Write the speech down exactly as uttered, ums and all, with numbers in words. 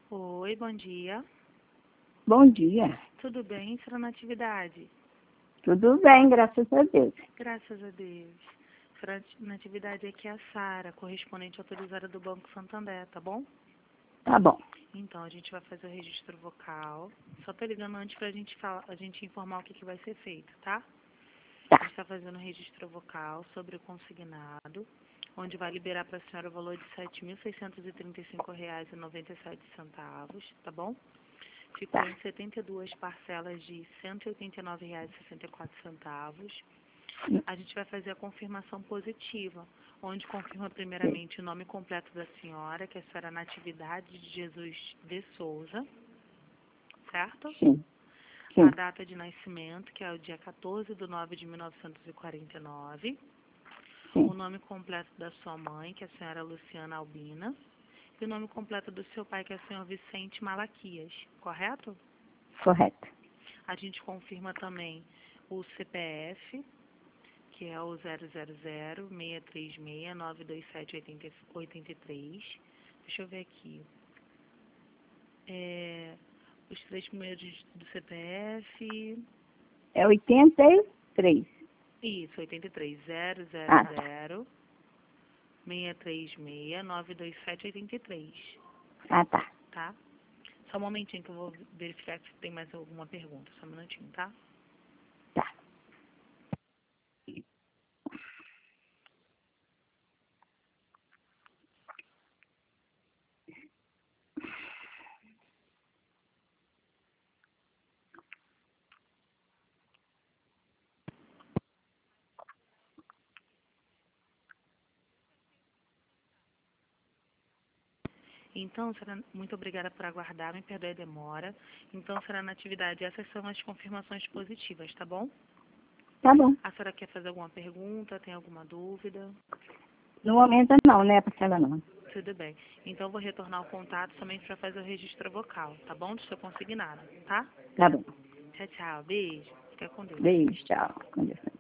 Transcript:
Oi, bom dia. Bom dia. Tudo bem, senhora Natividade? Tudo bem, graças a Deus. Graças a Deus. Senhora Natividade, aqui é a Sara, correspondente autorizada do Banco Santander, tá bom? Tá bom. Então, a gente vai fazer o registro vocal. Só tô ligando antes pra gente, falar, a gente informar o que, que vai ser feito, tá? A Tá, gente está fazendo o registro vocal sobre o consignado, onde vai liberar para a senhora o valor de sete mil seiscentos e trinta e cinco reais e noventa e sete centavos, tá bom? Ficou tá. em setenta e duas parcelas de cento e oitenta e nove reais e sessenta e quatro centavos. A gente vai fazer a confirmação positiva, onde confirma Sim, primeiramente o nome completo da senhora, que é a senhora Natividade de Jesus de Souza, certo? sim, A sim, data de nascimento, que é o dia quatorze de nove de mil novecentos e quarenta e nove. O sim. nome completo da sua mãe, que é a senhora Luciana Albina. E o nome completo do seu pai, que é o senhor Vicente Malaquias, correto? Correto. A gente confirma também o C P F, que é o zero zero zero, seis três seis, nove dois sete, oito três. Deixa eu ver aqui. É, os três primeiros do C P F. É oitenta e três. Isso, oitenta e três, zero zero Ah, tá. zero, seis três seis, nove dois sete, oito três, Ah, tá. tá? Só um momentinho que eu vou verificar se tem mais alguma pergunta. Só um minutinho, tá? Tá. Então, será muito obrigada por aguardar, me perdoe a demora. Então, será na atividade, essas são as confirmações positivas, tá bom? Tá bom. A senhora quer fazer alguma pergunta, tem alguma dúvida? No momento não, né, parcela não. Tudo bem. Então, eu vou retornar o contato somente para fazer o registro vocal, tá bom? Do seu consignado, tá? Tá bom. Tchau, tchau. Beijo. Fica com Deus. Beijo, tchau. Com Deus.